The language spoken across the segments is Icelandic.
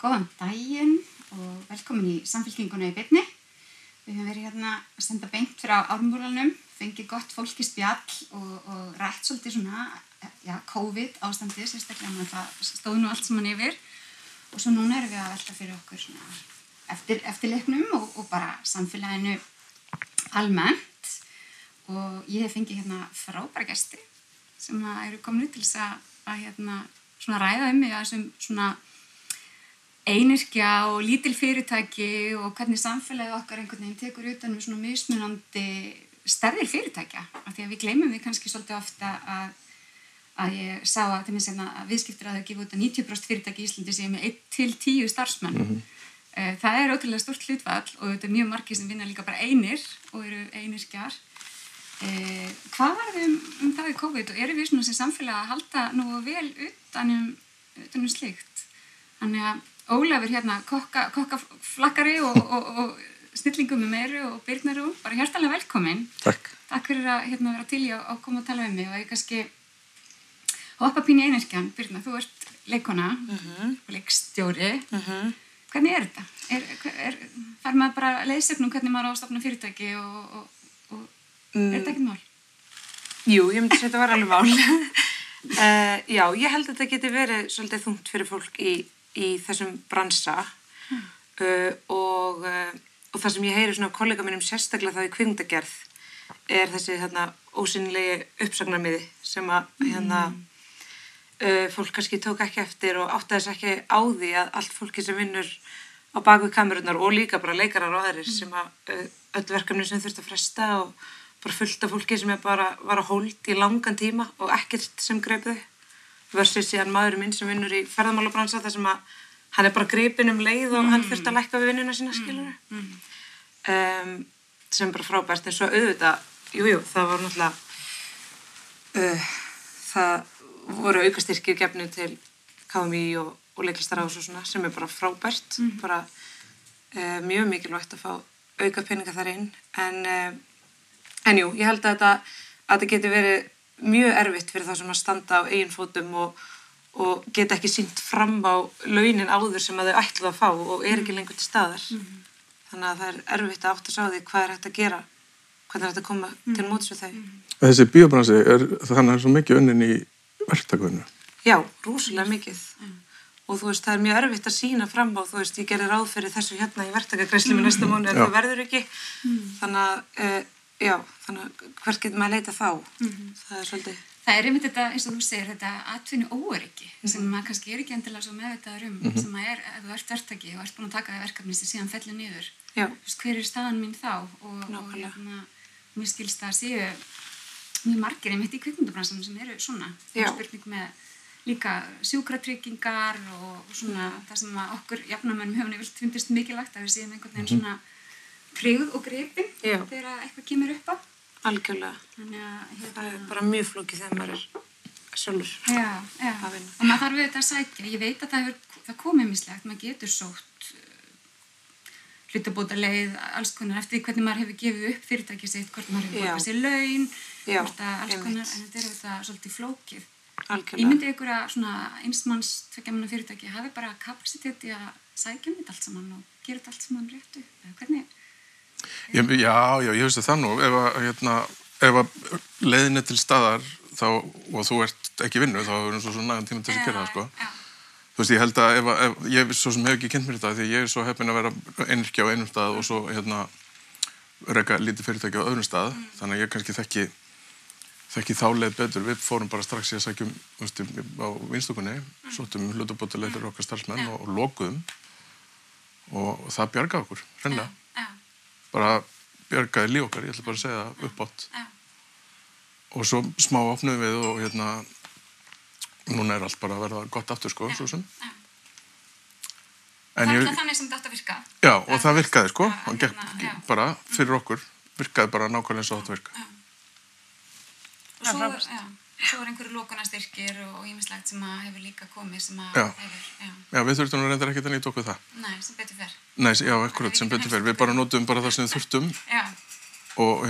Góðan daginn og velkomin í Samfylkinguna í beinni. Við höfum verið hérna að senda beint frá Ármúlanum, fengið gott fólk í spjall og rætt svolítið svona, COVID ástandi, sérstaklega með það stóð nú allt saman yfir. Og svo núna erum við að velta fyrir okkur svona eftirleiknum og bara samfélaginu almennt. Og ég hef fengið hérna frábæra gesti sem eru komin til þess að hérna svona ræða mig að þessum svona einyrkja og lítil fyrirtæki og hvernig samfélagið okkar einhvern veginn tekur utan með svona mismunandi stærðir fyrirtækja. Af því að við gleymum því kannski svolítið ofta að ég sá að að viðskiptaráð gefa út að 90% fyrirtæki í Íslandi séu með 1 til 10 starfsmenn. Það er ótrúlega stórt hlutfall og þetta er mjög margir sem vinna líka bara einir og eru einyrkjar. Hvað var þið það í COVID og eru við svona sem samfélag að halda nú vel utan slíkt? Þannig að Ólafur hérna kokkaflakkari og snillingum með meiru og Birnarún, bara hjartalega velkomin. Takk. Takk fyrir að vera til í að koma að tala um mig og ég kannski hoppa pínu í einyrkjan. Birna, þú ert leikkona og leikstjóri. Hvernig er þetta? Fær maður bara leiðsögnum hvernig maður á að stofna fyrirtæki og er þetta ekkert mál? Jú, ég myndi að þetta var alveg mál. Já, ég held að þetta geti verið svolítið þungt fyrir fólk í þessum bransa og það sem ég heyri svona af kollega mínum sérstaklega þá í kvikmyndagerð er þessi ósýnilegi uppsagnarmiði sem að fólk kannski tók ekki eftir og áttaði þess ekki á því að allt fólki sem vinnur á bak við kamerurnar og líka bara leikarar og aðrir sem að öll verkefni sem þurfti að fresta og bara fullt af fólki sem bara var að hold í langan tíma og ekkert sem greip þau versus síðan maðurinn minn sem vinnur í ferðamálabransa þar sem að hann er bara gripinn leið og hann þurfti að lækka við vinnuna sína skilur sem bara frábært en svo auðvitað, jú, það var náttúrulega það voru aukastyrkir gefnu til KMÍ og leiklistarráðs og svona sem er bara frábært bara mjög mikilvægt að fá auka peninga þar inn en jú, ég held að þetta geti verið mjög erfitt fyrir það sem að standa á eigin fótum og geta ekki sýnt fram á launin áður sem að þau ætluðu að fá og er ekki lengur til staðar. Þannig að það er erfitt að átta sig á því hvað er hægt að gera, hvernig er hægt að koma til móts við þau. Þessi bíóbransi, þannig er svo mikið unnin í verktakvinnu. Já, rosalega mikið. Og þú veist, það er mjög erfitt að sýna fram á, þú veist, ég gerir ráð fyrir þessu hérna í verktakagreiðslu með næsta mánuð en það verður ekki. Þannig að hvert getur maður að leita þá? Það er svolítið... Það er einmitt þetta, eins og þú segir, þetta atvinnu óöryggi sem maður kannski er ekki endilega svo meðvitaður sem að ef þú ert verktaki og ert búin að taka verkefni sem síðan fellir niður. Já. Hver er staðan mín þá? Og mér skilst það séu mjög margir einmitt í kvikmyndabransanum sem eru svona. Það er spurning með líka sjúkratryggingar og svona það sem að okkur jafnamönnum hefur nefnilega fundist mikilvægt að við séum einhvern veginn svona tryggð og gripin þegar eitthvað kemur upp á. Algjörlega. Það er bara mjög flókið þegar maður er sjálfur. Já. Og maður þarf auðvitað að sækja. Ég veit að það komið mislegt. Maður getur sótt hlutabótaleið, alls konar eftir því hvernig maður hefur gefið upp fyrirtæki sitt, hvort maður hefur borgað sér laun, hvort að alls konar, en þetta er auðvitað svolítið flókið. Algjörlega. Ég myndi ykkur að svona einsmanns tveggjamanna fyrirtæki hafi bara kapasitet í að sækja þetta allt saman og gera þetta allt saman réttu. Hvernig? Já, ég veist það nú, ef að leiðin er til staðar þá, og þú ert ekki vinnu, þá er eins og svo nægan tíma til að gera það, sko. Þú veist, ég held að ef ég svo sem hef ekki kynnt mér þetta, því ég er svo heppinn að vera einyrkja á einum stað og svo, reka lítið fyrirtæki á öðrum stað, þannig að ég kannski þekki þá leið betur. Við fórum bara strax í að sækjum, á Vinstokunni, sóttum hlutabótaleið fyrir okkar starfsmenn og lokuðum og það bjargaði okkur, hreinlega. Bara bjargaði líf okkar, ég ætla bara að segja það uppátt. Og svo smá opnuðum við og núna er allt bara að verða gott aftur, sko, svo sem. Það er þannig sem þetta virka. Já, og það virkaði, sko, og gekk bara fyrir okkur, virkaði bara nákvæmlega eins og þetta virka. Og svo er einhverju lokunarstyrkir og ýmislegt sem að hefur líka komið sem að Já, við þurftum reyndar ekkert að nýta okkur það. Nei, sem betur fer. Nei, já, akkurat, sem betur fer. Við bara notum bara það sem við þurftum og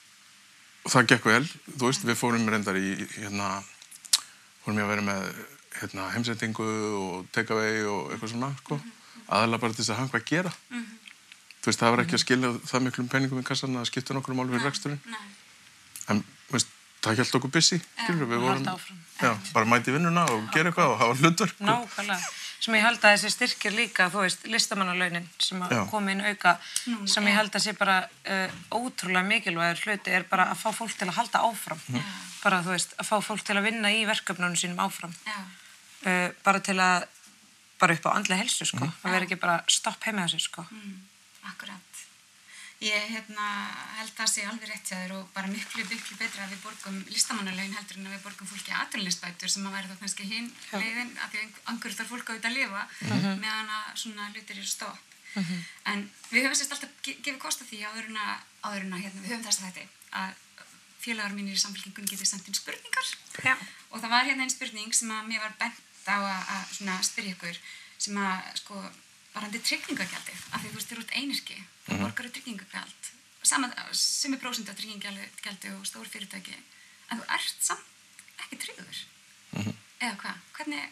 og það gekk vel, þú veist, við fórum reyndar fórum ég að vera með heimsendingu og takeaway og eitthvað svona, sko. Aðalega bara til þess að hafa hvað að gera. Þú veist, það var ekki að skilja það miklum peningum í kassan að skipta nokkur mál fyrir reksturinn. En, veist, það hélt okkur busy, skilur við vorum. Já, bara mæti vinnuna og gera eitthvað og hafa hlutverk. Nákvæmlega. Sem ég held að þessi styrkir líka, þú veist, listamannalaunin sem að koma inn auka, sem ég held að sé bara ótrúlega mikilvægur hluti er bara að fá fólk til að halda áfram. Bara, þú veist, að fá fólk til að vinna í verkefnunum sínum áfram. Bara til að, bara upp á andlega heilsu, sko. Það verður ekki bara stopp heima á sig, sko. Akkurat. Ég held að sé alveg rétt hjá þér og bara miklu betra að við borgum listamannalaun heldur en að við borgum fólki atvinnuleysisbætur sem að væri þá kannski hin leiðin af því að einhverju þarf fólk að lifa meðan að svona hlutir eru stopp. En við höfum sérst alltaf gefið kost á því áður en að við höfum þess að þetta að félagar mínir í samfélkingunni getið sendt inn spurningar og það var einn spurning sem að mér var bent á að svona spyrja ykkur sem að sko varandi tryggingagjaldið, af því þú veist, þér út einyrki og borgar tryggingagjald, sem prósent af tryggingagjaldi og stór fyrirtæki, en þú ert samt ekki tryggður. Eða hvað? Hvernig?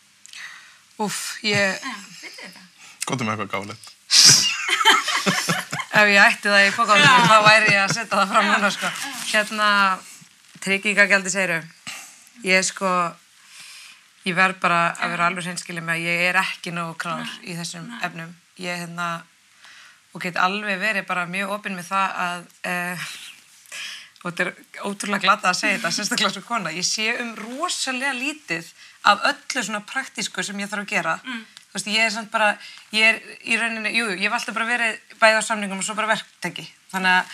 Vitið þetta? Góðum með eitthvað gáfulegt. Ef ég ætti það í pókáðunum, þá væri ég að setja það fram núna, sko. Tryggingagjaldi segiru. Ég verð bara að vera alveg hreinskilin með að ég er ekki nógu klár í þessum efnum. Ég og get alveg verið bara mjög opin með það að og þetta er ótrúlega glata að segja þetta, sérstaklega svo kona. Ég sé rosalega lítið af öllu svona praktísku sem ég þarf að gera. Þú veist, ég er samt bara, ég er í rauninni, ég hef alltaf bara verið bæði á samningum og svo bara verktaki. Þannig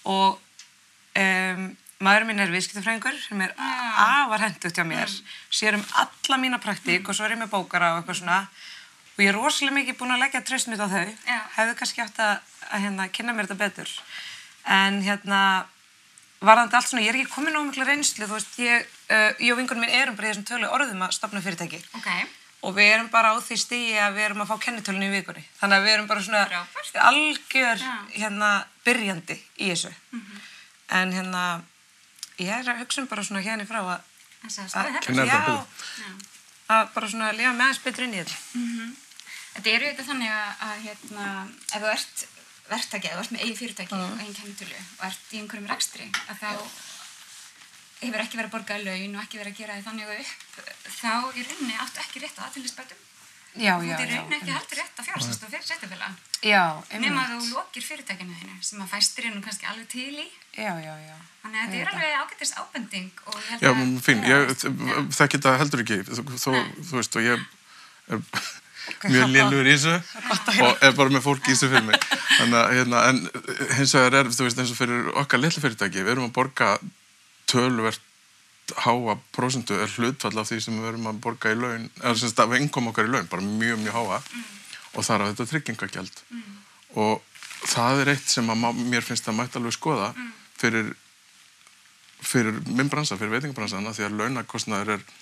að, maðurinn minn er viðskiptafræðingur sem er afar hentugt hjá mér, sér alla mína praktík og svo er ég með bókara og eitthvað svona og ég er rosalega mikið búin að leggja traust mitt á þau, hefði kannski átt að kynna mér þetta betur. En varðandi allt svona, ég er ekki komin á mikla reynslu, þú veist, ég og vinkonum minn erum bara í þessum tölu orðum að stofna fyrirtæki. Og við erum bara á því stigi að við erum að fá kennitölunni í vikunni. Þannig að við erum bara svona algjör byrjandi í þessu. En ég er að hugsa bara svona hérna frá að bara svona lifa með aðeins betur inn í þetta. Þetta eru þetta þannig að ef þú ert verktaki, ef þú ert með eigin fyrirtæki og eigin kennitölu og ert í einhverjum rekstri að þá hefur ekki verið að borga laun og ekki verið að gera þið þannig upp þá í rauninni áttu ekki rétt á atvinnuleysisbótum. Þú í rauninni ekki heldur rétt á fjárfestingu og sveitarfélaga. Nema að þú lokir fyrirtækinu þínu sem að fæstir nú kannski alveg til í. Þannig að þetta er alveg ágætis ábending og ég held að... Fín, ég þekki þetta heldur ekki, þú veist, og ég er mjög lélugur í þessu og er bara með fólk í þessu fyrir mig. Þannig að, en hins vegar þú veist, eins og fyrir okkar litlu fyrirtæki, við erum að borga töluvert háa prósentu hlutfall af því sem við erum að borga í laun, eða sem stafa innkom okkar í laun, bara mjög háa og þar á þetta tryggingagjald. Og það er eitt sem mér finnst að mætti alveg skoða fyrir minn bransa, fyrir veitingabransan, því að launakostnaður er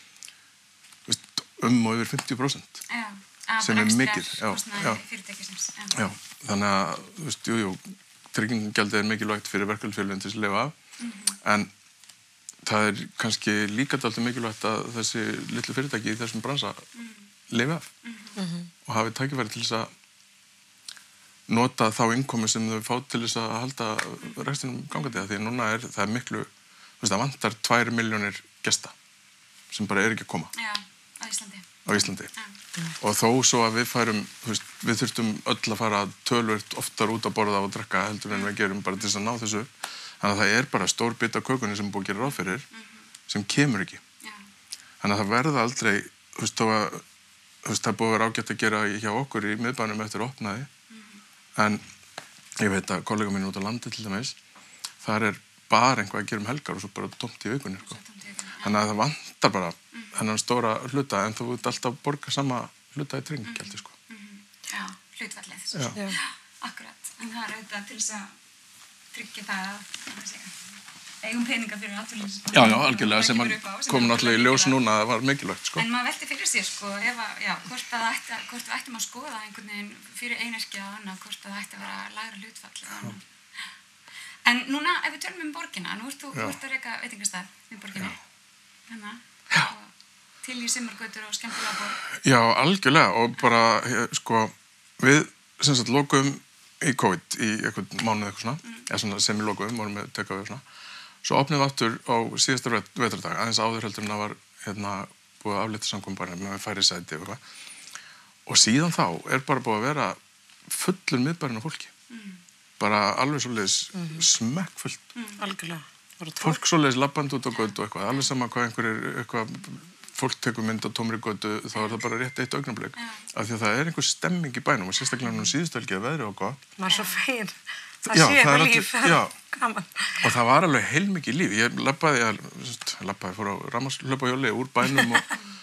og yfir 50%. Sem er mikið. Já, þannig að, þú veist, tryggingagjaldið er mikilvægt fyrir verkefnafélögin til að lifa af, en það er kannski líka dálítið mikilvægt að þessi litlu fyrirtæki í þessum bransa lifi af og hafi tækifæri til þess að nota þá innkomi sem þau fá til þess að halda rekstinum gangandi því að núna það er miklu, þú veist, það vantar 2 milljónir gesta sem bara er ekki að koma. Á Íslandi. Og þó svo að við færum, þú veist, við þurftum öll að fara töluvert oftar út að borða og drekka heldur en við gerum bara til þess að ná þessu. Þannig að það er bara stór bit af kökunni sem búið að gera ráð fyrir sem kemur ekki. Þannig að það verða aldrei, þú veist, það er búið að vera ágætt að gera hjá okkur í miðbænum eftir opnaði, en ég veit að kollega mín út á landi til dæmis, þar er bara einhvað að gera helgar og svo bara tómt í vikunni. Þannig að það vantar bara þennan stóra hluta en þú vilt alltaf borga sama hluta í tryggingagjaldi. Já, hlutfallið. Akkurat, en það er auðvitað til þess að tryggja það að eigum peninga fyrir atvinnulífið. Já, algjörlega, sem kom náttúrulega í ljós núna að það var mikilvægt, sko. En maður velti fyrir sér, sko, hvort við ættum að skoða einhvern veginn fyrir einyrkja og annað, hvort það ætti að vera lægra hlutfall og annað. En núna, ef við tölum borgina, nú ert að reka veitingastað við borginni. til í sumargötur og skemmtilega borg. Já, algjörlega og bara, sko, við sem sagt lokuðum í COVID í einhvern mánuð eitthvað svona, eða svona sem við lokuðum, vorum með takeaway og svona. Svo opnum við aftur á síðasta vetrardag, aðeins áður heldur en það var búið að aflétta samkomubanir með færri sæti og eitthvað. Og síðan þá bara búið að vera fullur miðbærinn af fólki. Bara alveg svoleiðis smekkfullt. Algjörlega. Fólk svoleiðis labbandi út á götu og eitthvað, alveg sama hvað eitthvað fólk tekur mynd á tómri götu, þá það bara rétt eitt augnablik. Af því að það einhver stemming í bænum og sérstaklega nú síðustu helgi að veðri og gott. Maður svo fein. Það sé eitthvað líf. Gaman. Og það var alveg heilmikið líf. Ég fór á rafmagnshlaupahjóli úr bænum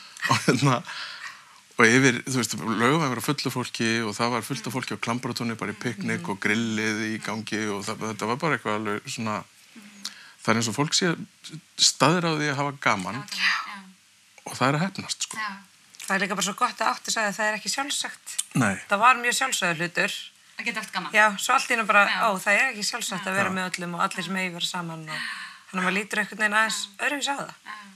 og yfir, þú veist, Laugavegurinn var fullu fólki og það var fullt af fólki á Klambratúni bara í piknik og grillið í gangi og þetta var bara eitthvað alveg svona, það eins og fólk sé staðir á því að hafa gaman og það að heppnast, sko. Það líka bara svo gott að átti sagði að það ekki sjálfsagt. Nei. Það var mjög sjálfsagður hlutur. Að geta allt gaman. Já, svo allt í einu bara, það ekki sjálfsagt að vera með öllum og allir sem eigi vera saman og þannig að maður lítur einhvern veginn aðeins öðruvísi á það.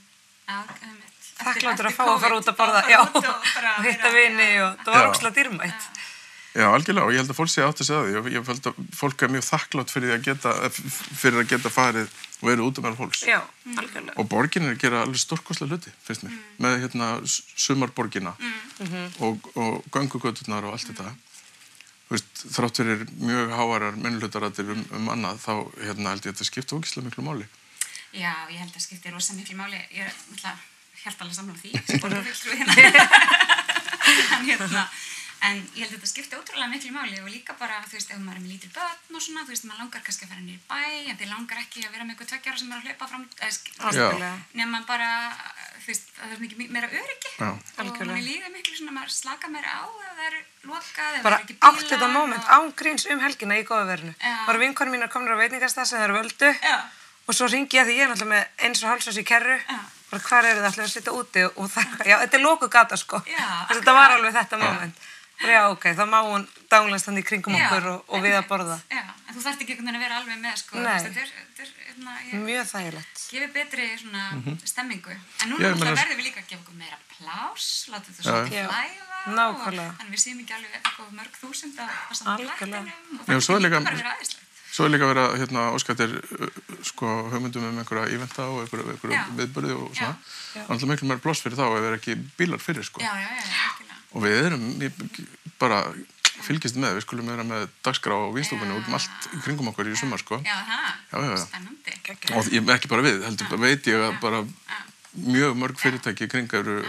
Þakkláttur að fá að fara út að borða, og hitta vini og það var ógeðslega dýrmætt. Já, algjörlega, og ég held að fólk sé átti sig á því. Ég held að fólk mjög þakklátt fyrir að geta farið og verið út meðal fólks. Já, algjörlega. Og borgin að gera alveg stórkostlega hluti, finnst mér. Með sumarborgina og göngugöturnar og allt þetta. Þú veist, þrátt fyrir mjög háværar minnihlutaraddir annað, þá held ég að þetta skipta ógeðslega miklu máli. Já, ég held að skipti rosa miklu máli. Ég er hjartanlega sammála því, sem borgarfulltrúi hérna. En ég held að þetta skipti ótrúlega miklu máli og líka bara, þú veist, ef maður er með lítil börn og svona, þú veist, maður langar kannski að fara niður í bæ, en þið langar ekki að vera með eitthvað 2 ára sem er að hlaupa fram, nema bara, þú veist, það er mikið meira öryggi og manni líður miklu svona, maður slakar meira á ef það er lokað, ef það er ekki bílar. Bara átt þetta moment án gríns helgina í góða verinu. Bara vinkonur mínar komnar á veitingastað sem þær völdu og svo hringi ég því ég er náttúrulega með 1,5 í kerru. Bara hvar eru þið allir að sitja úti og það, þetta er lokuð gata sko. Þetta var alveg þetta moment. Já, ok, þá má hún dánlegast þannig í kringum okkur og við að borða. Já, en þú þarft ekki einhvern veginn að vera alveg með, sko. Þetta er mjög þægilegt. Gefið betri svona stemmingu. En núna verðum við líka að gefa okkur meira plás, láta þetta svona flæða. Nákvæmlega. Þannig við séum ekki alveg eitthvað mörg þúsund á saman blættinum. Já, svo er líka verið að óskattir hugmyndum einhverja íventa og einhverja viðburði og svona. Það er alltaf miklu meira pláss fyrir þá ef það er ekki bílar fyrir, sko. Já, og við bara fylgjast með, við skulum vera með dagskrá á Víðstofnunni út allt í kringum okkur í sumar, sko. Já, spennandi. Og ekki bara við, heldur veit ég að bara mjög mörg fyrirtæki í kring eru,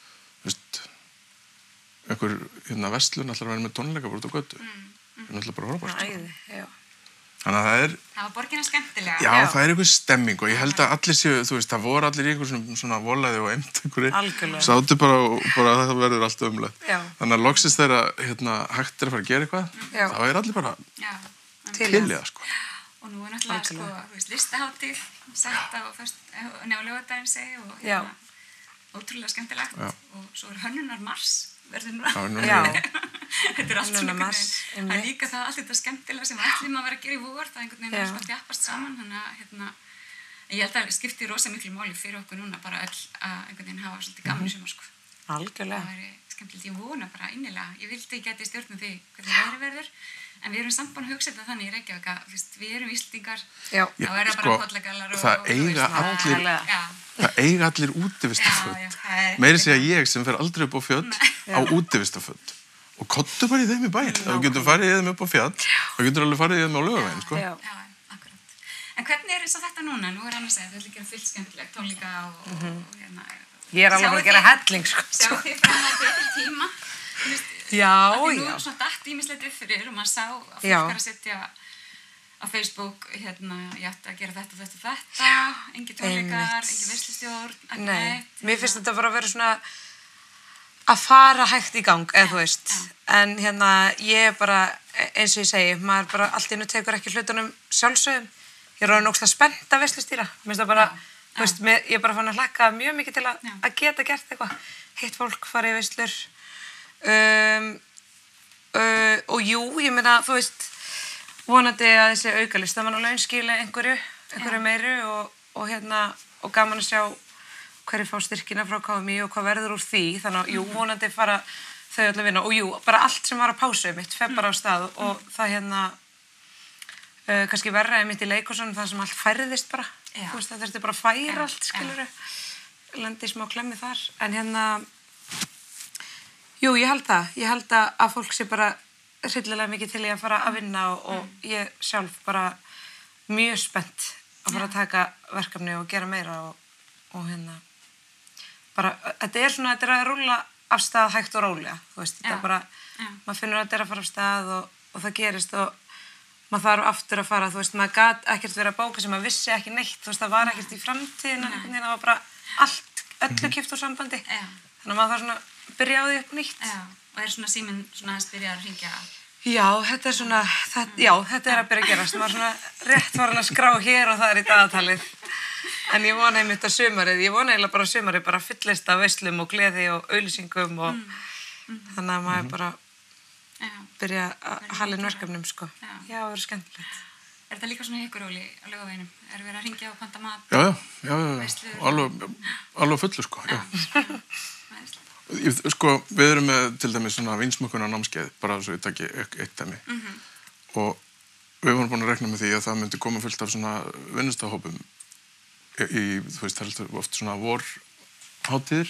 einhver verslun ætlar að vera með tónleika bara út á götu. Það er náttúrulega bara frábært, sko. Þannig að það var borgina skemmtilega. Já, það er einhver stemming og ég held að allir séu, þú veist, það voru allir í einhver svona volaði og emt einhverju. Sátu bara og það verður allt ömulegt. Þannig að loksins þegar hægt er að fara að gera eitthvað, þá er allir bara til í það, sko. Og nú er náttúrulega, sko, þú veist, listahátíð, sett á laugardaginn segi og ótrúlega skemmtilegt og svo er hönnunarmars verður núna. Þetta er allt svona það er líka það allt þetta skemmtilega sem ætlum að vera að gera í vor það einhvern veginn er svona þjappast saman þannig að ég held að skipti rosa miklu máli fyrir okkur núna bara öll að einhvern veginn hafa svolítið gaman í sumar, sko. Algjörlega. Það væri skemmtilegt, ég vona bara innilega ég vildi ég geti stjórnum því hvernig veðrið verður en við erum samt búin að hugsa þetta þannig í Reykjavík að við erum Íslendingar þá er það bara kollagallar það eiga allir útivistaföt meiri segja ég sem fer aldrei upp á fjöll á útivistaföt og kottu bara í þeim í bæinn þá getur farið í þeim upp á fjall þá getur alveg farið í þeim á Laugaveginn, sko. Já, akkurat. En hvernig er eins og þetta núna? Nú er annars að þau líka fullt skemmtilegt tónleika og ég er alveg að gera helling, sko. Sjá þið fram á betri tíma Já. Nú svona datt ýmislegt upp fyrir og maður sá að fólk er að setja á Facebook, ég ætti að gera þetta, engi tónleikar, engi veislustjórn, mér finnst þetta bara að vera svona að fara hægt í gang, eða þú veist. En ég er bara, eins og ég segi, maður bara allt í einu tekur ekki hlutunum sjálfsögum. Ég er orðin ógeðslega spennt að veislustýra. Mér finnst það bara, þú veist, ég er bara fann að hlakka mjög mikið til að geta gert eitthvað. Hitt fólk fara í veislur. Og jú, ég meina, þú veist, vonandi að þessi aukalista mann á laun skila einhverju meiru og gaman að sjá hverju fá styrkina frá KMÍ og hvað verður úr því, þannig að jú, vonandi fara þau öll að vinna og jú, bara allt sem var á pásu mitt fer bara á stað og það kannski verra mitt í leikhúsunum það sem allt færðist bara, þú veist, það þurfti bara að færa allt, skilurðu, lendi smá klemmi þar, en jú, ég held að fólk sé bara hryllilega mikið til í að fara að vinna og ég sjálf bara mjög spennt að fara að taka verkefni og gera meira og bara, þetta er að rúlla af stað hægt og rólega, þú veist, þetta bara, maður finnur að þetta er að fara af stað og það gerist og maður þarf aftur að fara, þú veist, maður gat ekkert verið að bóka sem maður vissi ekki neitt, þú veist, það var ekkert í framtíðina, það var bara öllu kippt úr sambandi, þannig að maður þarf svona að byrja á því upp nýtt. Já, og svona síminn svona að byrja að hringja? Já, þetta er svona, þetta er að byrja að gerast, maður svona rétt farin að skrá hér og það í dagatalið, en ég vona einmitt að sumarið, ég vona eiginlega bara að sumarið bara fyllist af veislum og gleði og auglýsingum og þannig að maður bara byrja að hala inn verkefnum, sko. Já, það verður skemmtilegt. Er þetta líka svona ykkur Óli á Laugaveginum? Er verið að hringja og panta mat? Já, alveg fullu, sko, já. Sko, við erum með til dæmis svona vinsmökkuna námskeið, bara svo ég taki eitt dæmi. Og við vorum búin að rekna með því að það myndi koma fullt af svona vinnustahópum þú veist, það er oft svona vorhátíðir.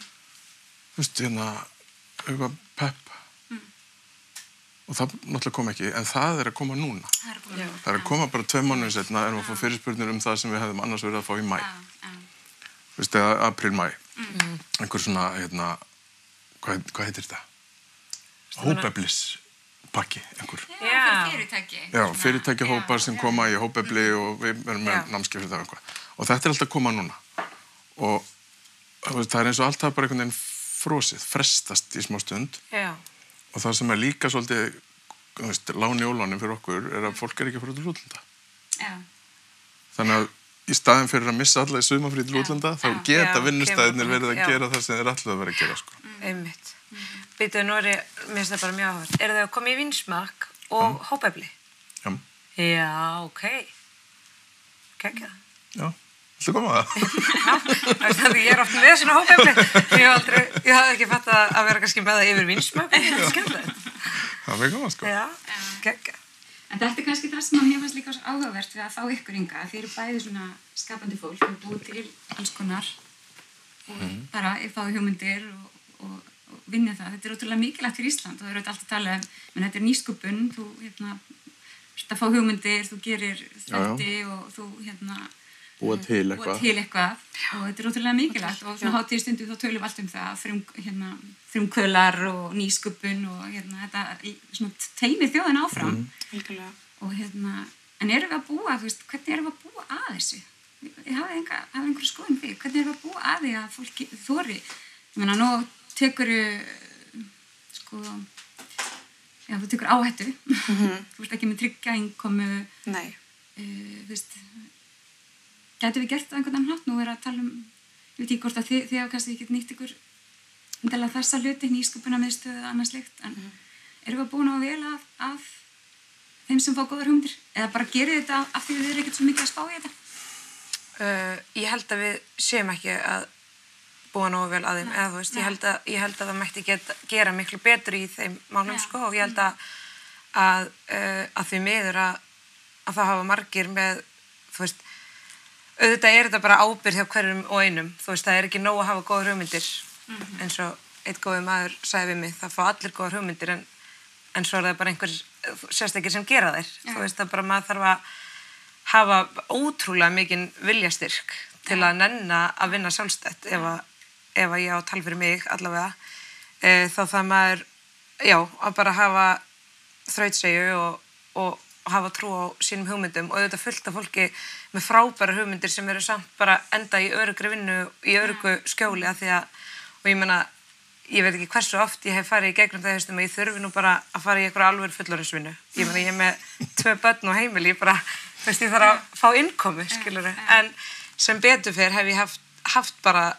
Þú veist, eitthvað pepp. Og það náttúrulega kom ekki, en það er að koma núna. Það er að koma bara 2 mánuðir seinna erum við að fá fyrirspurnir það sem við hefðum annars verið að fá í maí. Þú veist, eða apríl, maí. Einhver svona, hvað heitir þetta? Hópeflispakki, einhver. Já, fyrirtæki. Já, fyrirtækihópar sem koma í hópefli og við erum með námskeið fyrir það eitthvað. Og þetta er alltaf að koma núna. Og það er eins og alltaf bara einhvern veginn frosið, frestast í smá stund. Já. Og það sem er líka svolítið, þú veist, lán í ólánin fyrir okkur er að fólk er ekki að fara til útlanda. Já. Þannig að í staðin fyrir að missa alla í sumarfrí til útlanda, þá geta vinnustæðinir verið að gera það sem þeir ætluðu að vera að gera, sko. Einmitt. Býtu, nú mér finnst það bara mjög áhugavert. Eru þau að koma í vinsmakk og hópefli? Já. Já, ok. Kekja. Já. Viltu koma það? Já, ég er oft með svona hópefli. Ég hafði ekki fattað að vera kannski með það yfir vinsmakk. Það er skemmtilegt. Það er mjög gaman, sko. Já, kekja. En þetta er kannski það sem mér fannst líka svo áhugavert við að fá ykkur hingað. Þið eru bæði svona skapandi fólk og búið til alls konar og bara fáið hugmyndir og vinnið það. Þetta er ótrúlega mikilvægt fyrir Ísland og það eru alltaf að tala menn þetta er nýsköpun, þú fá hugmyndir, þú gerir þætti og þú búa til eitthvað og þetta er ótrúlega mikilvægt og svona hátíðstundu þá tölum við allt það frumkvöðlar og nýsköpun og þetta svona teymir þjóðina áfram og en erum við að búa, þú veist, hvernig erum við að búa að þessu? Ég hafði einhverju skoðun fyrir, hvernig erum við að búa að því að fólki þori? Ég meina, nú tekur þú tekur áhættu þú veist ekki með tryggja innkomu þú veist gætu við gert það einhvern veginn hátt, nú er að tala ég veit ekki hvort að þið hafa kannski ekki nýtt ykkur endilega þessa hluti, nýsköpunarmiðstöð eða annað slíkt, en erum við búin að vel að þeim sem fá góðar hugmyndir, eða bara gerið þetta af því þið eru ekkert svo mikið að spá í þetta? Ég held að við séum ekki að búa nógu vel að þeim, eða þú veist, ég held að það mætti gera miklu betur í þeim málum, sko, og ég held að því miður að það hafa margir með, þú veist, auðvitað er þetta bara ábyrgð hjá hverjum og einum, þú veist, það er ekki nóg að hafa góðar hugmyndir, eins og einn góður maður sagði við mig, það fá allir góðar hugmyndir, en svo er það bara einhver sérstakir sem gera þær, þú veist, það bara maður þarf að hafa ótrúlega mikinn viljastyrk til að nenna að vinna sjálfstætt, ef ég á tal fyrir mig allavega, þá það maður, að bara hafa þrautseigju og hafa trú á sínum hugmyndum og auðvitað fullt af fólki með frábæra hugmyndir sem eru samt bara enda í öruggri vinnu, í öruggu skjóli og ég meina, ég veit ekki hversu oft ég hef farið í gegnum það að ég þurfi nú bara að fara í einhverja alvöru fullorðinsvinnu. Ég meina, ég er með 2 börn og heimili, ég þarf að fá innkomu, skilurðu. En sem betur fyrr hef ég haft bara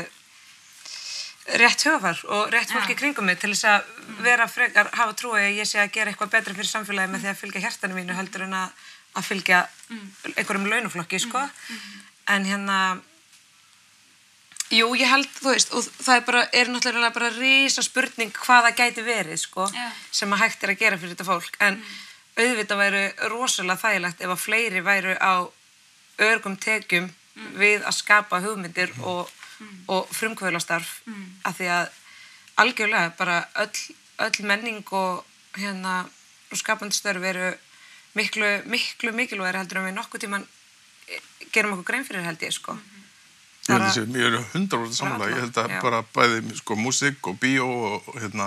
rétt hugafar og rétt fólk í kringum mig til þess að vera frekar, hafa trú að ég sé að gera eitthvað betra fyrir samfélagi með því að fylgja hjartanu mínu heldur en að fylgja einhverjum launaflokki, sko. En Jú, ég held, þú veist, og það náttúrulega bara risa spurning hvað það gæti verið, sko, sem að hægt að gera fyrir þetta fólk, en auðvitað væri rosalega þægilegt ef að fleiri væru á örgum tekjum við að skapa hugmyndir og frumkvöðlastarf, af því að algjörlega bara öll menning og og skapandi störf eru miklu mikilvægari heldur en við nokkuð tímann gerum okkur grein fyrir held ég, sko. Ég er 100% samanlega, ég held að bara bæði sko músík og bíó og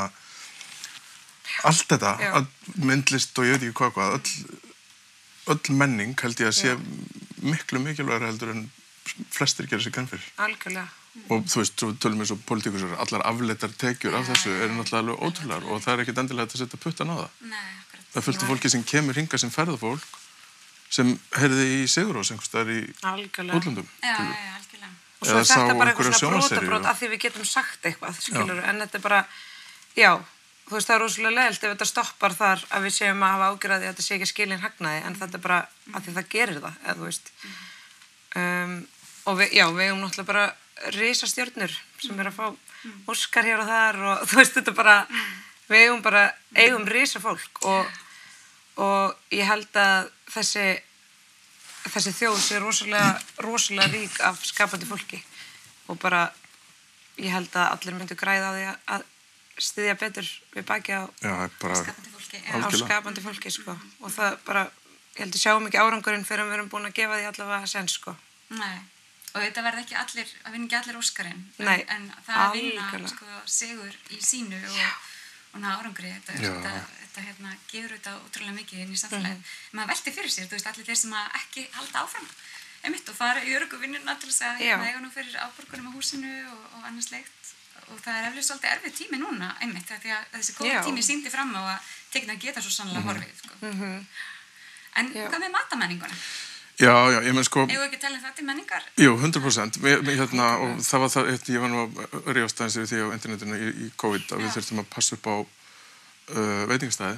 allt þetta, myndlist og ég veit ekki hvað, öll menning held ég að sé miklu mikilvægari heldur en flestir gera sig grein fyrir. Algjörlega. Og þú veist, svo tölum við svo pólitíkusar, allar afleitar tekjur af þessu eru náttúrulega alveg ótrúlegar og það ekkert endilega að setja puttan á það. Nei, akkurat. Það er fullt af fólki sem kemur hingað sem ferðafólk sem heyrði í Sigurós einhvers staðar í útlöndum. Já, algjörlega. Og svo er þetta bara eitthvað svona brotabrót af því við getum sagt eitthvað, skilur, en þetta er bara, já, þú veist, það er rosalega leiðilegt ef þetta stoppar þar að við séum að hafa ágjörð að þetta sé ekki skilin hagnaði, en þetta er bara af því það gerir það, eða þú veist. Og við eigum náttúrulega bara risastjörnur sem að fá Óskar hér og þar og þú veist, þetta bara, við eigum risa fólk og ég held að þessi þjóð sé rosalega rík af skapandi fólki og bara ég held að allir myndu græða á því að styðja betur við baki á skapandi fólki sko. Og það bara, ég held að sjáum ekki árangurinn fyrir að við erum búin að gefa því allavega sens sko. Nei, og þetta verði ekki allir, að vinna ekki allir Óskarinn en það að vinna sko, sigur í sínu og ná árangri, þetta gefur þetta ótrúlega mikið inn í samfélagið. Maður velti fyrir sér, þú veist, allir þeir sem ekki halda áfram einmitt og fara í öruggu vinnuna til þess að eiga nú fyrir afborgunum á húsinu og annars leikt og það er eflaust svolítið erfið tími núna einmitt því að þessi COVID-tími sýndi fram á að tekna geta svo sannlega horfið sko. En hvað með matamenninguna? Já, ég menn sko... Eigum við ekki að tala þetta í menningar? Jú, 100%. Og það var það, ég var nú að rífast aðeins yfir því á internetinu í COVID að við þurftum að passa upp á veitingastæði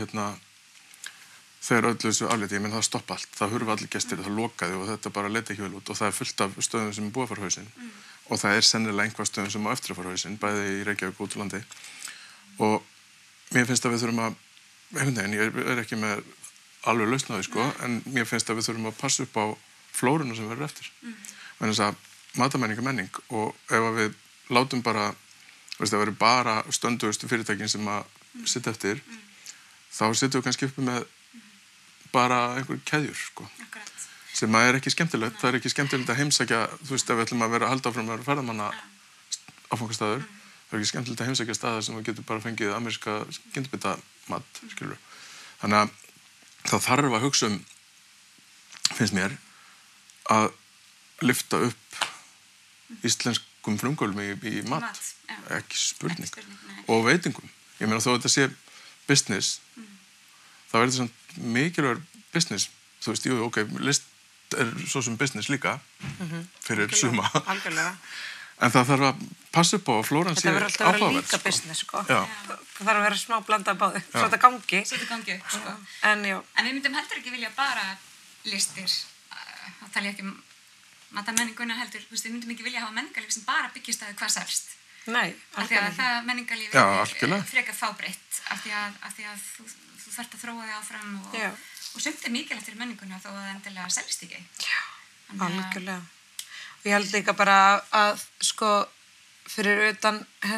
þegar öllu þessu aflétti, ég menn það stoppa allt, það hurfa allir gestir, það lokaði og þetta bara leit ekki vel út og það er fullt af stöðum sem er búið að fara hausinn og það er sennilega einhvað stöðum sem á eftir að fara hausinn, bæði í Reykjavík og út á landi og mér finnst að við þurfum að, ég er ekki með alveg lausn á því sko, en mér finnst að við þurfum að passa upp á flóruna sem verður eftir. Þannig að þess að matamenning er menning og ef að við látum bara, það verður bara stöndugustu fyrirtækin sem að sitja eftir, þá sitjum við kannski uppi með bara einhver keðjur sko. Sem að er ekki skemmtilegt, það er ekki skemmtilegt að heimsækja, þú veist, ef við ætlum að vera að halda áfram að vera ferðamanna áfangastæður, það er ekki skemmtilegt að heimsækja staðar sem við getum bara fengið ameríska skyndibitamat, skilur. Þannig að það þarf að hugsa finnst mér, að lyfta upp íslenskum frumkvöldum í mat. Ekki spurning. Og veitingum. Ég meina þó að þetta sé business, þá er þetta svona mikilvægur business. Þú veist, jú, ok, list er svo sem business líka fyrir suma. Algjörlega. En það þarf að passa upp á að flóran sé áhugaverð. Þetta verður alltaf að vera líka business, sko. Já. Það þarf að vera smá blanda báði. Svo þetta gangi. Sko. En við myndum heldur ekki vilja bara listir. Þá tala ég ekki matamenninguna heldur. Þú veist, við myndum ekki vilja hafa menningarlíf sem bara byggist að hvað selst. Nei, af því að það menningarlíf er frekar fábreytt. Af því að þú þarft að þróa þig áfram og sumt er mikilvægt fyrir menninguna þó að það endilega selst ekki. Já, algjörlega. Og ég held líka bara að sko fyrir utan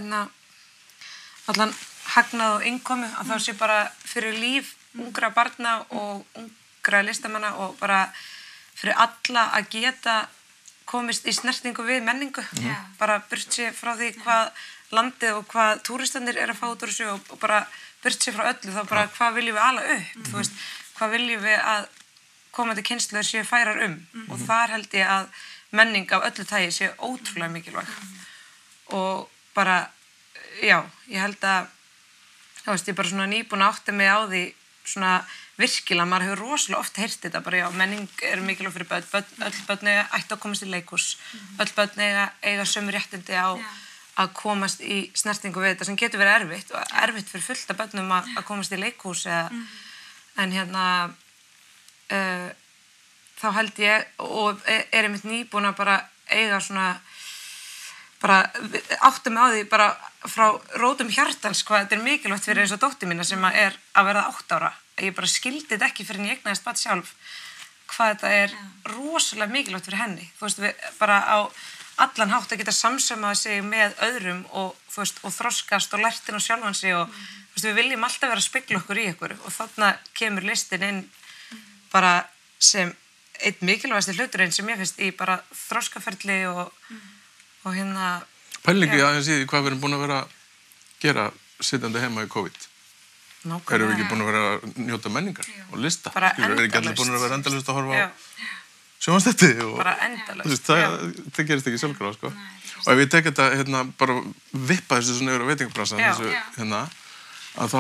allan hagnað og innkomu að þá sé bara fyrir líf ungra barna og ungra listamanna og bara fyrir alla að geta komist í snertingu við menningu. Bara burt sér frá því hvað landið og hvað túristanir er að fá út úr þessu og bara burt sér frá öllu þá bara hvað viljum við ala upp, þú veist, hvað viljum við að komandi kynslóðir séu færar og þar held ég að menning af öllu tagi sé ótrúlega mikilvæg og bara, já, ég held að þú veist, ég bara svona nýbúin að átta mig á því svona virkilega, maður hefur rosalega oft heyrt þetta bara, já, menning er mikilvæg fyrir börn, öll börn ættu að komast í leikhús, öll börn eiga sömu réttindi á að komast í snertingu við þetta sem getur verið erfitt og erfitt fyrir fullt af börnum að komast í leikhús en þá held ég og er einmitt nýbúin að bara eiga svona bara áttum á því bara frá rótum hjartans hvað þetta mikilvægt fyrir eins og dóttir mína sem að verða 8 ára. Ég bara skildi þetta ekki fyrir en ég eignaðist barn sjálf hvað þetta rosalega mikilvægt fyrir henni. Þú veist, við bara á allan hátt að geta samsamaði sig með öðrum og, þú veist, og þroskast og lært inn á sjálfan sig og þú veist, við viljum alltaf vera að spegla okkur í ykkur og þarna kemur listin inn bara sem einn mikilvægasti hluturinn sem ég finnst í bara þroskaferli og hérna... Pælingi aðeins í því hvað við erum búin að vera að gera sitjandi heima í COVID. Nákvæmlega. Erum við ekki búin að vera að njóta menningar og lista? Bara Erum við ekki allir búin að vera endalaust að horfa á Já. sjónvarpsþætti og... Bara endalaust. Það gerist ekki sjálfkrafa, sko. Og ef ég tek þetta, hérna, bara vippa þessu svona yfir á veitingabransan, þessu, hérna, að þá,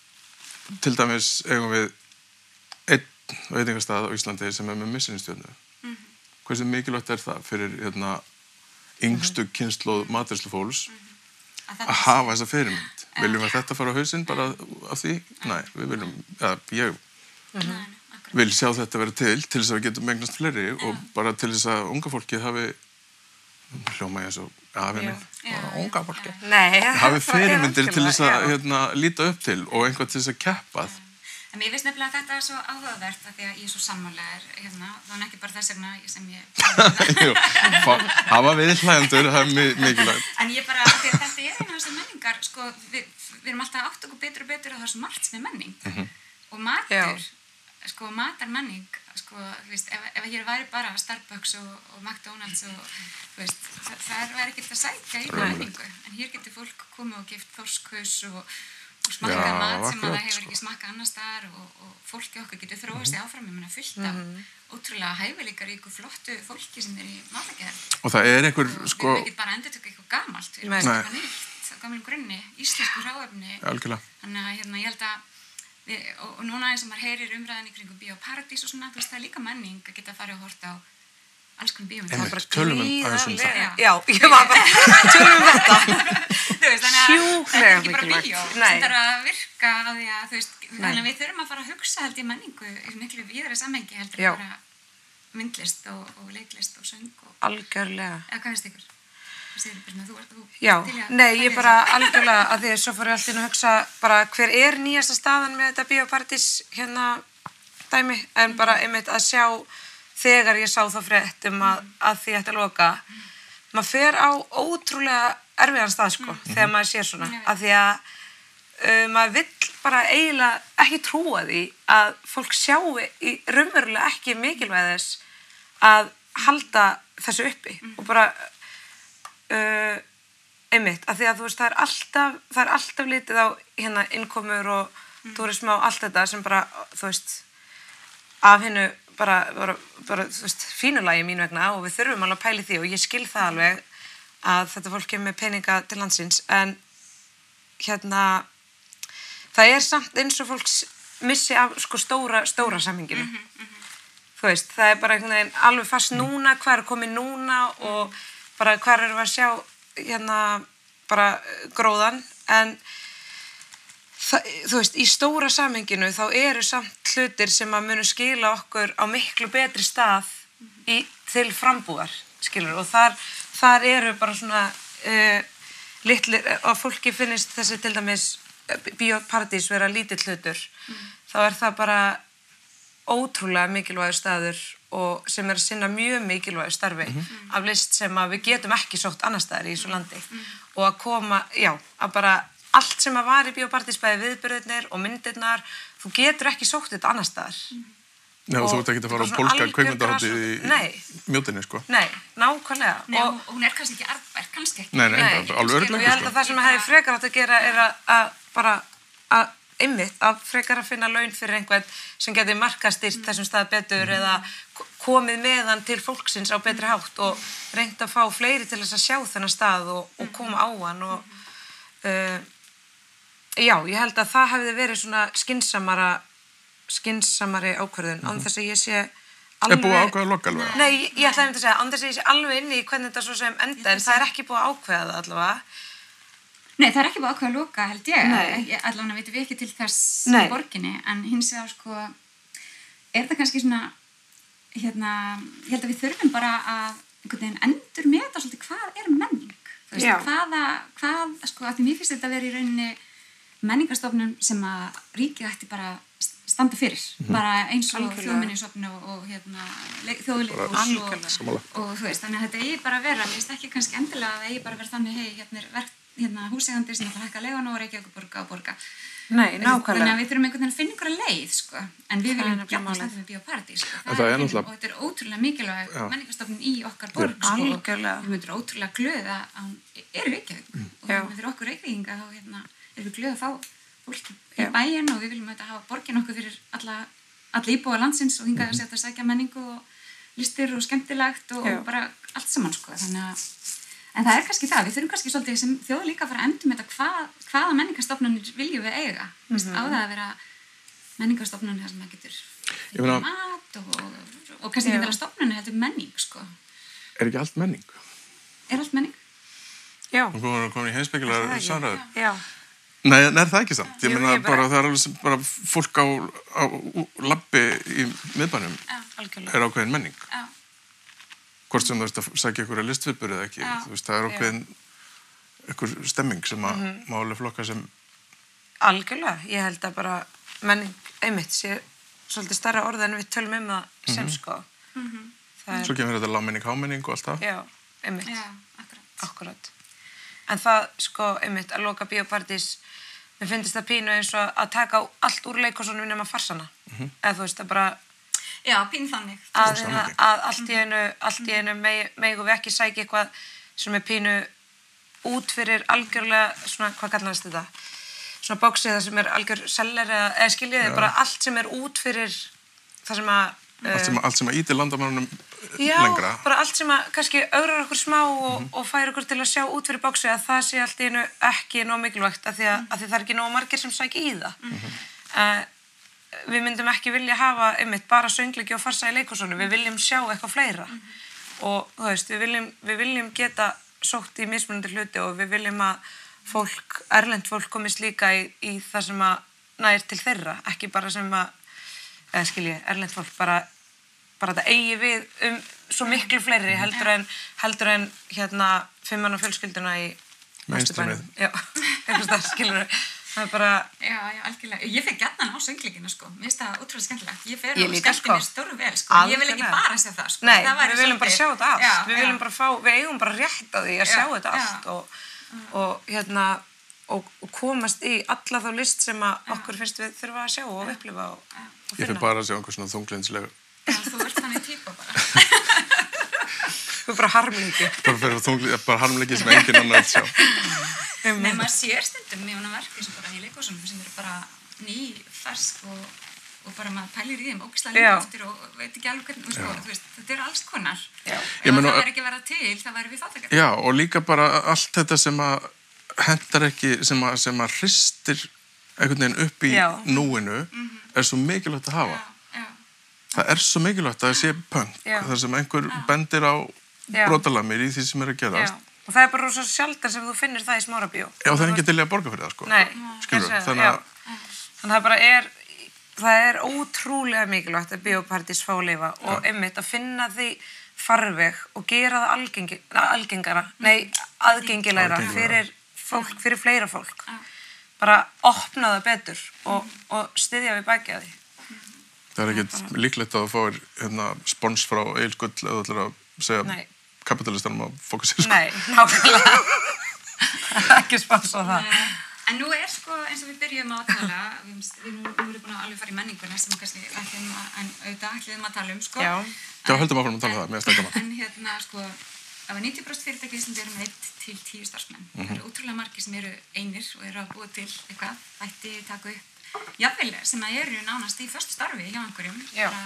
til dæmis, eigum við einn veitingastað á Íslandi sem með Michelin-stjörnu. Hversu mikilvægt það fyrir, hérna, yngstu kynslóð matreiðslufólks að hafa þessa fyrirmynd? Viljum við þetta fara á hausinn bara af því? Nei, við viljum, ég vil sjá þetta vera til þess að við getum eignast fleiri og bara til þess að unga fólkið hafi, hljóma ég svo, afi minn, unga fólkið, hafi fyrirmyndir til þess að líta upp til og einhvað til þess að keppa. En mér finnst nefnilega að þetta svo áhugavert af því að ég svo sammála þannig ekki bara þess vegna sem ég... Jú, hafa við hlæjandur, það mikilvægt. En ég bara, af því að þetta eina af þessar menningar, sko, við erum alltaf átt okkur betur og betur og það er svo margt sem menning. Og matur, sko, matarmenning, sko, þú veist, ef hér væri bara Starbucks og McDonald's og, þú veist, það væri ekkert að sækja í menningu. En hér getur fólk komið og gift þorskhaus og smakka mat sem að það hefur ekki smakkað annar staðar og fólki okkar getur þróið sig áfram, ég meina fullt af ótrúlega hæfileikaríku flottu fólki sem í matagerð. Og það einhver, sko... Við erum ekki bara að endurtaka eitthvað gamalt, við erum eitthvað nýtt á gamlum grunni, íslensku hráefni. Algjörlega. Þannig að ég held að, og núna eins og maður heyrir umræðan í kringum Bíóparadís og svona, þú veist, það er líka menning að geta farið og horta á alls konar bíómynd. Tölum aðeins það. Já, ég var bara tölum þetta. Þú veist, þannig að þetta er ekki bara bíó. Þetta er að virka á því að, þú veist, þannig að við þurfum að fara að hugsa held í menningu í miklu víðari samhengi heldur en bara myndlist og leiklist og söng og... Algjörlega. Eða hvað finnst ykkur? Já, nei, ég bara algjörlega að því að svo fór ég alltaf inn að hugsa bara hver er nýjasta staðan með þetta Bíóparadís hérna dæmi, en bara einmitt að sjá þegar ég sá þá frétt að því ætti að loka, maður fer á ótrúlega erfiðan stað sko, þegar maður sér svona, að því að maður vill bara eiginlega ekki trúa því að fólk sjáu í raunverulega ekki mikilvæg þess að halda þessu uppi og bara einmitt, af því að þú veist það er alltaf litið á hérna innkomur og túrisma og allt þetta sem bara, þú veist af hennu bara þú veist, fínulagi mín vegna og við þurfum alveg að pæli því og ég skil það alveg að þetta fólk kemur með peninga til landsins en hérna það er samt eins og fólk missi af sko stóra samhenginu þú veist, það er bara einhvern veginn alveg fast núna, hvað er komið núna og bara hvar erum við að sjá hérna bara gróðan en þú veist, í stóra samhenginu þá eru samt hlutir sem að munu skila okkur á miklu betri stað til frambúðar, skilur, og þar eru bara svona litlir, og fólki finnist þessi til dæmis Bíóparadís vera lítill hlutur, þá er það bara ótrúlega mikilvægur staður og sem er að sinna mjög mikilvægu starfi af list sem að við getum ekki sótt annar staðar í þessu landi og að koma, já, að bara allt sem að var í Bíóparadís bæði viðburðirnir og myndirnar, þú getur ekki sótt þetta annar staðar. Nei, og þú ert ekki að fara á pólska kvikmyndahátíð í Mjótinni, sko. Nei, nákvæmlega. Nei, og hún er kannski ekki arðbær, kannski ekki. Nei, alveg örugglega, sko. Ég held að það sem hefði frekar átt að gera er að bara einmitt að frekar að finna laun fyrir einhvern sem geti markastýrt þessum stað betur eða komið með hann til fólksins á betri hátt og reynt að fá fleiri til þess að sjá þennan stað og koma á hann og já, ég held að það hefði verið svona skynsamari ákvörðun án þess að ég sé alveg... Er búið að ákveða lokalvega? Nei, ég ætlaði að segja, án þess að ég sé alveg inni í hvernig þetta svo sem enda en það er ekki búið að ákveða það allavega. Nei, það er ekki búið að ákveða að loka, held ég. Allavega veitum við ekki til þess í borginni, en hins vegar sko, er það kannski svona, hérna, ég held að við þurfum bara að einhvern veginn endur meta svolítið hvað er menning. Þú hvað, sko, að því mér finnst þetta að vera í rauninni menningarstofnun sem að ríkið ætti bara standa fyrir, bara eins og þjóðminjasafn og þjóðleikhús og þú veist, þannig að þetta eigi bara að vera, mér finnst ekki kannski endilega að það eigi bara að vera þannig, hei, hérna húseigandir sem ætla að hækka leiguna og Reykjavík að borga. Nei, nákvæmlega. Þannig að við þurfum einhvern veginn að finna ykkur að leið, sko, en við viljum gjarna standa með Bíóparadís, sko. Og þetta er ótrúlega mikilvæg menningarstofnun í okkar borg, sko, og við myndir ótrúlega glöð að hann er Reykjavík og fyrir okkur Reykjavíkinga þá erum við glöð að fá fólk í bæinn og við viljum auðvitað hafa borgin okkur fyrir alla íbúa landsins og hingað að setja að sækja menningu og listir og skemmtilegt og bara allt saman, sko, þannig að en það er kannski það, við þurfum kannski svolítið sem þjóð líka að fara að endum þetta hvaða menningarstofnanir viljum við eiga á það að vera menningarstofnanir þar sem það getur mat og kannski ekki vera stofnanir heldur menning, sko. Er ekki allt menning? Er allt menning? Já. Þú komin í heimspekilegar samræður. Já. Nei, er það ekki samt? Ég meina bara, það er alveg bara fólk á labbi í miðbænum er ákveðin menning. Já. Hvort sem þú veist að sækja ykkur að listviðburð eða ekki, þú veist, það er ákveðin ykkur stemming sem að má alveg flokka sem... Algjörlega, ég held að bara menning einmitt sé svolítið stærra orð en við tölum það sem sko. Svo kemur þetta lágmenning, hámenning og allt það. Já, einmitt. Já, akkurat. En það sko, einmitt, að loka Bíóparadís, mér finnst það pínu eins og að taka allt úr leikhúsunum nema farsana. Eða þú veist, að bara... Já, pínu þannig. Að allt í einu megum við ekki sækja eitthvað sem er pínu út fyrir algjörlega, svona, hvað kallast þetta? Svona bóksið það sem er algjör seller eða skiljiði, bara allt sem er út fyrir það sem að... Allt sem að íti landamærunum lengra. Já, bara allt sem að kannski ögrar okkur smá og fær okkur til að sjá út fyrir bóksið að það sé allt í einu ekki nóg mikilvægt af því það er ekki nóg margir sem sækja í það. Við myndum ekki vilja hafa einmitt bara söngleiki og farsa í leikhúsunum, við viljum sjá eitthvað fleira og þú veist, við viljum geta sótt í mismunandi hluti og við viljum að erlent fólk komist líka í það sem að nær til þeirra, ekki bara sem að, eða skilji, erlent fólk bara þetta eigi við svo miklu fleiri heldur en hérna 5 manna fjölskylduna í Vesturbænum. Já, einhvers það skilur það er bara... Já, algjörlega. Ég fer gjarnan á söngleikina, sko. Mér finnst það ótrúlega skemmtilegt. Ég fer og skemmti mér stórvel, sko. Ég vil ekki bara sjá það, sko. Nei, við viljum bara sjá þetta allt. Við viljum bara við eigum bara rétt á því að sjá þetta allt og hérna og komast í alla þá list sem að okkur finnst við þurfa að sjá og upplifa og finna. Ég fer bara að sjá einhver svona þunglindslega. Já, þú ert þannig típa bara. Þú er bara harmleiki. Bara harmleiki sem enginn annar að sjá. Nei, maður sér stundum mjög verki sem bara í leikhúsunum sem eru bara ný, fersk og bara maður pælir í þeim ógeðslega lengi eftir og veit ekki alveg hvernig, þú veist, þetta eru alls konar. Ef það væri ekki verið til, það væri við fátækar. Já, og líka bara allt þetta sem að hendar ekki, sem að hristir einhvern veginn upp í núinu, er svo mikilvægt að hafa. Það er svo mikilvægt að það sé punk, þar sem einhver bendir á brotalamir í því sem er að gerast. Og það er bara rosa sjaldan sem þú finnir það í Smárabíó. Já, það er ekki til að borga fyrir það, sko. Nei, skilur, þannig það er ótrúlega mikilvægt að Bíóparadís fá að lifa og einmitt að finna því farveg og gera það aðgengilegra fyrir fólk, fyrir fleira fólk. Bara opna það betur og styðja við baki að því. Það er ekkert líklegt að þú fáir spons frá Egill Gull eða þú ætlar að segja kapitalistanum að fókusera, sko. Nei, nákvæmlega. Ekki spons á það. En nú sko, eins og við byrjum á að tala, við nú erum búin að alveg fara í menninguna sem kannski ætlum að tala sko. Já, höldum áfram að tala það, mér finnst það gaman. En sko, af 90% fyrirtæki í Íslandi eru með 1 til 10 starfsmenn. Það eru ótrúlega margir sem eru einir og eru að búa til eitthvað, þætti, taka upp. Jafnvel sem að eru nánast í föstu starfi hjá einhverjum.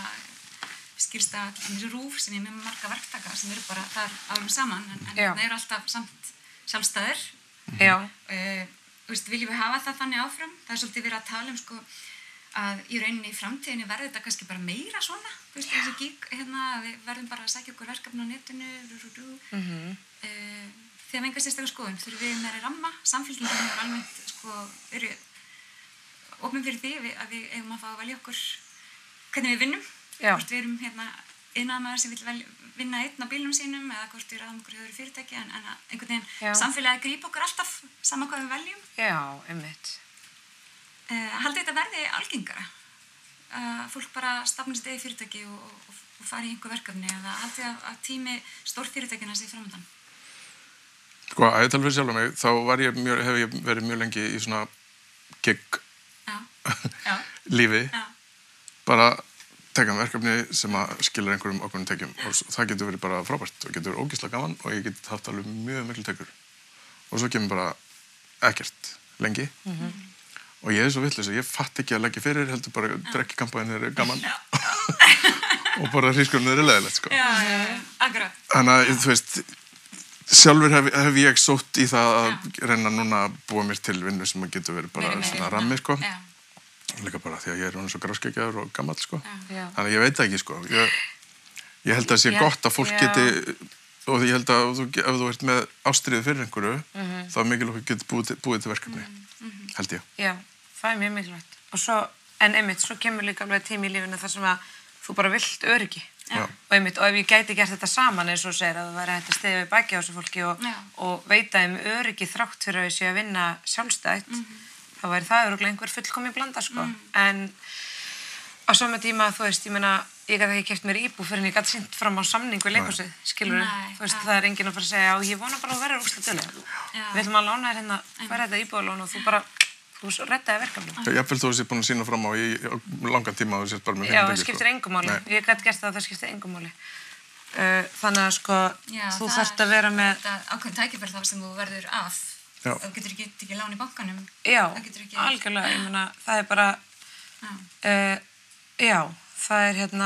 Skilst að þessi RÚV sem er með marga verktaka sem eru bara þar árum saman en það eru alltaf samt sjálfstæðir. Viljum við hafa það þannig áfram? Það er svolítið verið að tala sko að í rauninni í framtíðinni verður þetta kannski bara meira svona, þessi gíg við verðum bara að sækja okkur verkefni á netinu þegar enga sérstaklega skoðun þurfum við meira ramma, samfélgingin er almennt sko eru opnum fyrir því að við eigum að fá að velja okkur hvernig við vinnum hvort við erum iðnaðarmaður sem vill vinna einn á bílnum sínum eða hvort við ráðum okkur hjá öðru fyrirtæki en að einhvern veginn samfélagið grípa okkur alltaf sama hvað við veljum. Já, einmitt. Haldið þetta verði algengara? Fólk bara stafnir sitt eigið fyrirtæki og fari í einhver verkefni eða haldið að tími stórfyrirtækina sé framöndan? Sko, að ég tala fyrir sjálf mig, þá hef ég verið mjög lengi í svona gig lífi. Bara tekja verkefni sem að skilja einhverjum ákveðnum tekjum og það getur verið bara frábært og getur ógeðslega gaman og ég get haft alveg mjög mikil tekjur. Og svo kemur bara ekkert lengi. Og ég svo vitlaus að ég fatt ekki að leggja fyrir, heldur bara drekki kampaðin er gaman og bara hrísgrjónið er leiðilegt, sko. Akkurat. Þannig að, þú veist, sjálfur hef ég sótt í það að reyna núna að búa mér til vinnu sem að getur verið bara svona rammi, sko. Líka bara því að ég er svo gráskeggjaður og gamall, sko. Þannig að ég veit það ekki, sko. Ég held að það sé gott að fólk geti, og ég held að ef þú ert með ástríðu fyrir einhverju, þá er mikilvægt að geta búið til verkefni, held ég. Já, það er mjög mikilvægt. Og svo, en einmitt, svo kemur líka alveg tími í lífinu þar sem að þú bara vilt öryggi. Og einmitt, og ef ég gæti gert þetta saman eins og segir að það væri hægt að stiga við baki á þessu fólki og veita þeim öryggi þrátt fyrir að við séu að vinna sjálfstætt, þá væri það örugglega einhver fullkomin blanda, sko. En á sama tíma, þú veist, ég meina, ég gat ekki keypt mér íbúð fyrir en ég gat sýnt fram á samning við leikhúsið, skilurðu? Þú veist, það er enginn að fara að segja, já, ég vona bara að vera úrslit dugleg. Við ætlum að lána þér hérna, fara þetta íbúðalón og þú bara, þú reddaði verkefnum. Jafnvel þú sé búin að sýna fram á í langan tíma og þú sést bara með já, það skiptir engu máli. Ég gat gert það skiptir engu máli. Þannig að, sko, þú þarft að vera með ákveðin tækifæri þá sem þú verður af. Þú getur ekki lán í bankanum. Já, algjörlega, ég meina, það er bara, já, það er hérna,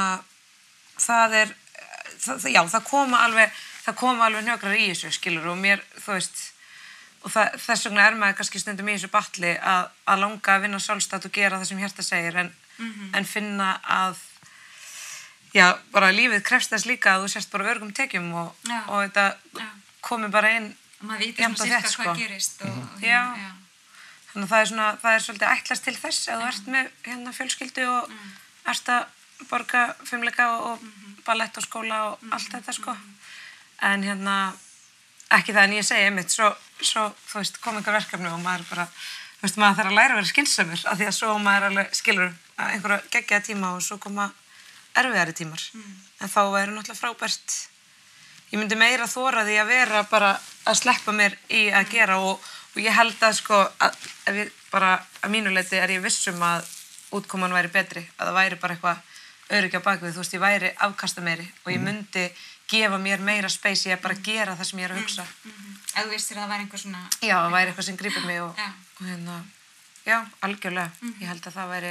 það koma alveg hnökrar í þessu, skilur, og mér, þú veist, og þess vegna er maður kannski stundum í þessu batli að langa að vinna sjálfstætt og gera það sem hjarta segir, en finna að, já, bara lífið krefst þess líka að þú sést bara örgum tekjum og þetta komi bara inn maður veitir svona sirka hvað gerist já, þannig að það er svolítið ætlast til þess að þú ert með hérna fjölskyldu og ert að borga fimleika og ballett og skóla og allt þetta, sko, en hérna ekki það en ég segi einmitt svo þú veist, kom einhver verkefni og maður bara, þú veist, maður þarf að læra að vera skynsamur af því að svo maður alveg skilur einhverja geggjaða tíma og svo koma erfiðari tímar, en þá er náttúrulega frábært. Ég myndi meira þora því að vera bara að sleppa mér í að gera og ég held að, sko, að ég bara að mínu leyti er ég vissum að útkoman væri betri, að það væri bara eitthvað öryggi á bakvið, þú veist, ég væri afkasta meiri og ég myndi gefa mér meira space í að bara gera það sem ég er að hugsa. Ef þú vissir að það væri einhver svona... Já, það væri eitthvað sem grípur mig og hérna, já, algjörlega. Ég held að það væri,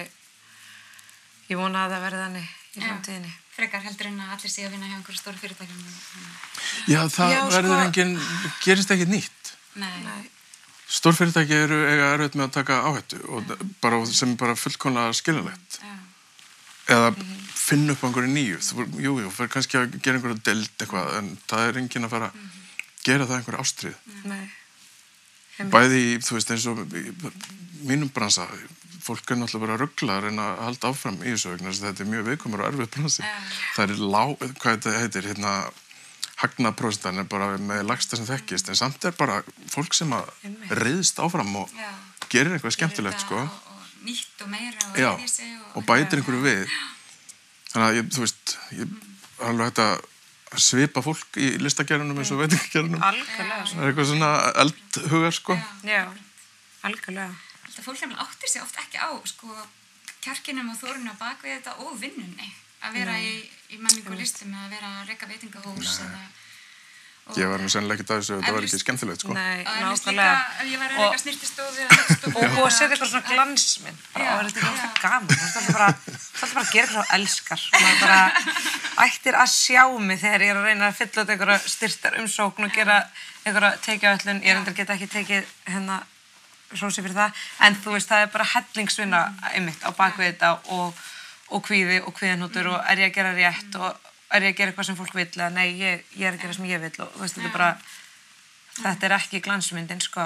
ég vona að það verði þannig í framtíðinni. Frekar heldur en að allir sé að vinna hjá einhverju stóru fyrirtækjum. Já, það verður enginn, gerist ekki nýtt. Nei. Stórfyrirtæki eiga erfitt með að taka áhættu og bara, sem bara fullkomlega skiljanlegt. Eða finna upp á einhverju nýju. Jú, fyrir kannski að gera einhverju deild eitthvað, en það er enginn að fara að gera það einhverju ástríð. Nei. Bæði í, þú veist, eins og mínum bransa, fólk er náttúrulega bara að rugla að reyna að halda áfram í þessu vegna, þetta er mjög viðkvæmur og erfið bransi. Það er hvað þetta heitir, hérna, hagnaprósentan er bara með lægsta sem þekkist, en samt er bara fólk sem að ryðst áfram og gerir eitthvað skemmtilegt, sko. Og nýtt og meira og reyði sig og bætir einhverju við. Þannig að þú veist, ég alveg hægt að svipa fólk í listagerðunum eins og veitingagerðunum. Algjörlega. Það er eitthvað svona eldhugar, sko. Já, algjörlega. Þetta fólk áttir sig oft ekki á, sko, kjarkinum og þórunum á bakvið þetta og vinnunni. Að vera í menningu og listum, að vera að reka veitingahús eða... Ég var nú sennilega ekki að þessu, þetta var ekki skemmtilegt, sko. Nei, nákvæmlega. Ef ég var að reka snyrtistofu eða leikstofu. Og setja eitthvað svona glansmynd. Bara, þetta er alltaf gaman. Það er alltaf bara að gera eitthvað á elskar. Það er bara ættir að sjá mig þegar ég er að reyna að fylla út einhverja styrtar umsókn og gera einhverja tekiáætlun. Ég reyndar geta ekki tekið hérna hrósi fyrir það. En þú veist, það er bara hellingsvinna einmitt á bakvið þetta og kvíði og kvíðanútur og er ég að gera rétt og er ég að gera eitthvað sem fólk vill eða nei, ég er að gera sem ég vill og þú veist, þetta er bara, þetta er ekki glansmyndin, sko.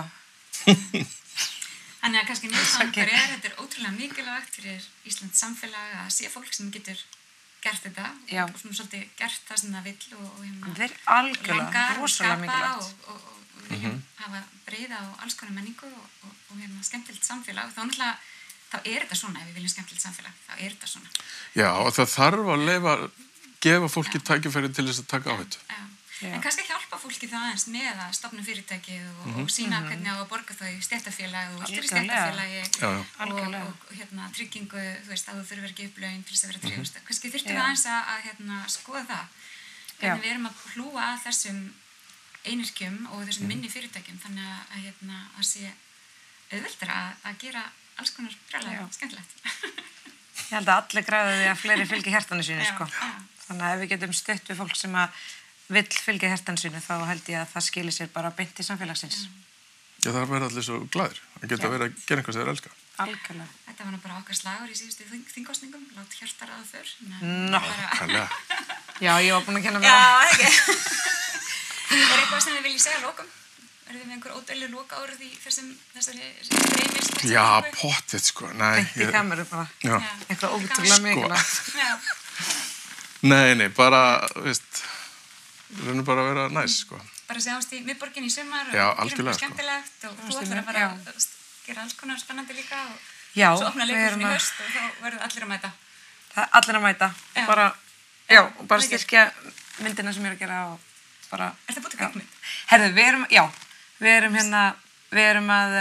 Þannig að kannski nýtt saman þetta er ótrúlega mikilvægt fyrir Íslands samfélag að sé fólk sem getur gert þetta Já. og svona svolítið gert það sem það vill og Það er algjörlega, langar og rosalega skapa mikilvægt. og viljum hafa breiða og alls konar menningu og skemmtilegt samfélag og þá náttúrulega þá er þetta svona, ef við viljum skemmtilegt samfélag þá er þetta svona. Já, og það þarf að gefa fólki tækifæri til þess að taka áhættu. Já. En kannski hjálpa fólki það aðeins með að stofna fyrirtæki og sína hvernig á að borga þau í stéttarfélagi og allir í stéttarfélagi og tryggingu, þú veist, að þú þurfir ekki upp laun til þess að vera tryggust. Kannski þurftum við aðeins að skoða það. Hvernig við erum að hlúa að þessum einyrkjum og þessum minni fyrirtækjum þannig að sé auðveldara að gera alls konar brjálæði skemmtilegt. Ég held að allir græði því að fleiri fylgi hjartanu sínu, sko. Þannig að ef við getum stutt við fólk sem að vill fylgja hjartanu sínu, þá held ég að það skilir sér bara beint í samfélagsins. Já, það verður allir svo glaðir. Það geta verið að gera einhvað sem þeir elska. Algjörlega. Þetta var bara okkar slagur í síðustu þingkosningum, lát hjartar að för. Nákvæmlega. Já, ég var búin að kenna mér það. Já, ekki. Er eitthvað sem þið viljið segja að lokum? Verðum við einhver ódæli loka árið í þessari dreymist? Já, pottið, sko. Nei. Beint í kameru bara. Já. Eitthvað ótrúlega mikilvægt. Nei, bara, veist, við reynum bara að vera næs, sko. Bara sjáumst í miðborginni í sumar og algjörlega, gerum skemmtilegt og þú ætlar að fara að gera alls konar spennandi líka og svo opna leikurinn í haust og þá verður allir að mæta. Það er allir að mæta. Og bara styrkja myndina sem ég er að gera og bara... Er það búið til kvikmynd? Herðu, við erum að,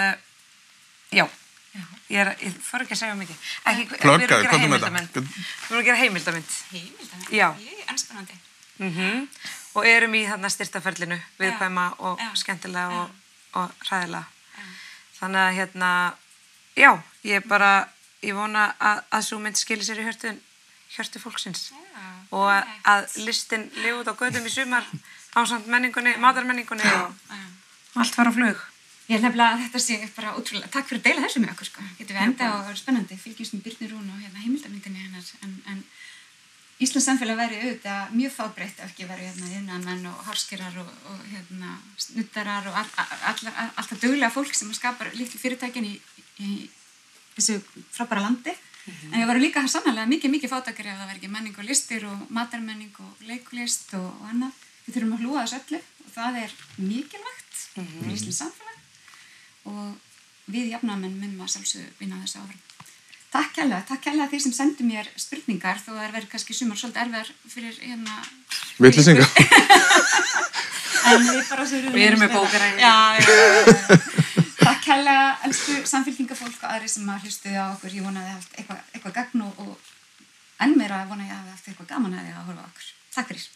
ég fór ekki að segja mikið. Pluggaðu, komdu með það. Við erum að gera heimildamynd. Heimildamynd? Já. Ennspennandi. Og erum í þarna styrtaferlinu, viðkvæma og skemmtilega og hræðilega. Þannig að ég vona að sú mynd skilir sér í hjörtu fólksins og að listin lifi út á götum í sumar ásamt menningunni, matarmenningunni og allt fara á flug. Ég held nefnilega að þetta sé bara ótrúlega, takk fyrir að deila þessu með okkur, sko. Getum við enda og verður spennandi, fylgjumst með Birnu Rún og heimildamyndinni hennar, en Íslands samfélag væri auðvitað mjög fábreytt ef ekki væri iðnaðarmenn og hárskýrar og snuttarar og allt það duglega fólk sem skapar litlu fyrirtækin í þessu frábæra landi. En við varum líka sannarlega mikið fátækari ef það væri ekki menning og listir og matarmenning og leiklist og annað. Við þurfum að hlúa þessu öllu og það er mikilvægt fyrir Íslands samfélag og við jafnaðarmenn munum að sjálfsögðu vinna þessu áfram. Takk kærlega þeir sem sendu mér spurningar þó það verður kannski sumar svolítið erfiðar fyrir Vitleysingar. En við bara svo Við erum með bókaræði. Já. Takk kærlega elsku samfylkingafólk og aðri sem að hlustuðu á okkur. Ég vona að þið haft eitthvað gagn og enn meira vona ég að þið haft eitthvað gaman að þið að horfa á okkur. Takk fyrir.